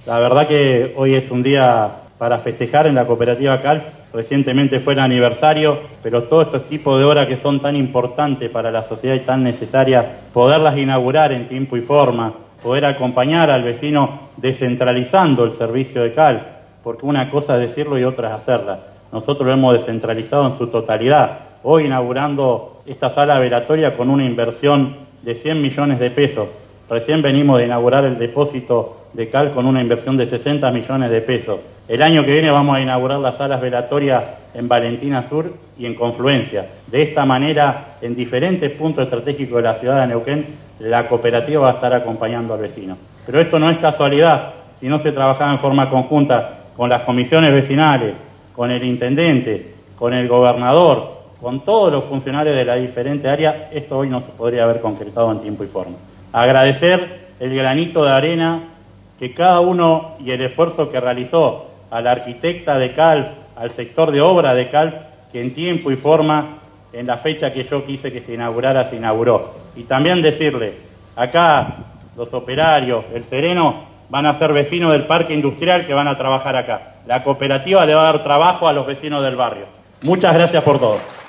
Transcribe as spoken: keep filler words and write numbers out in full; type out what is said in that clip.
La verdad que hoy es un día para festejar en la cooperativa Calf. Recientemente fue el aniversario, pero todos estos tipos de obras que son tan importantes para la sociedad y tan necesarias, poderlas inaugurar en tiempo y forma, poder acompañar al vecino descentralizando el servicio de Calf, porque una cosa es decirlo y otra es hacerla. Nosotros lo hemos descentralizado en su totalidad, hoy inaugurando esta sala velatoria con una inversión de cien millones de pesos. Recién venimos de inaugurar el depósito de Calf con una inversión de sesenta millones de pesos. El año que viene vamos a inaugurar las salas velatorias en Valentina Sur y en Confluencia. De esta manera, en diferentes puntos estratégicos de la ciudad de Neuquén, la cooperativa va a estar acompañando al vecino. Pero esto no es casualidad, si no se trabajaba en forma conjunta con las comisiones vecinales, con el intendente, con el gobernador, con todos los funcionarios de las diferentes áreas, esto hoy no se podría haber concretado en tiempo y forma. Agradecer el granito de arena que cada uno y el esfuerzo que realizó a la arquitecta de Calf, al sector de obra de Calf, que en tiempo y forma, en la fecha que yo quise que se inaugurara, se inauguró. Y también decirle, acá los operarios, el sereno, van a ser vecinos del parque industrial que van a trabajar acá. La cooperativa le va a dar trabajo a los vecinos del barrio. Muchas gracias por todo.